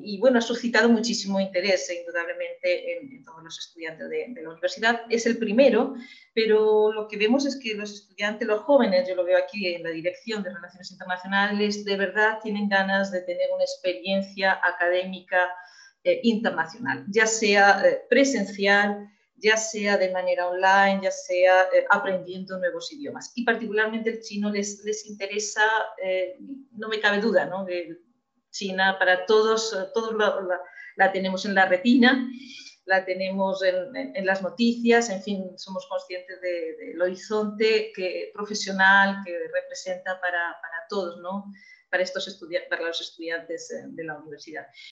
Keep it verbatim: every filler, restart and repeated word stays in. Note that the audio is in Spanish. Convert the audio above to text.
y, bueno, ha suscitado muchísimo interés, indudablemente, en, en todos los estudiantes de, de la universidad. Es el primero, pero lo que vemos es que los estudiantes, los jóvenes, yo lo veo aquí en la Dirección de Relaciones Internacionales, de verdad tienen ganas de tener una experiencia académica eh, internacional, ya sea eh, presencial, ya sea de manera online, ya sea eh, aprendiendo nuevos idiomas. Y particularmente el chino les, les interesa, eh, no me cabe duda, ¿no? De China para todos, todos la, la, la tenemos en la retina, la tenemos en, en, en las noticias, en fin, somos conscientes del de, de horizonte que, profesional que representa para, para todos, ¿no? Para, estos estudiantes, para los estudiantes de la universidad.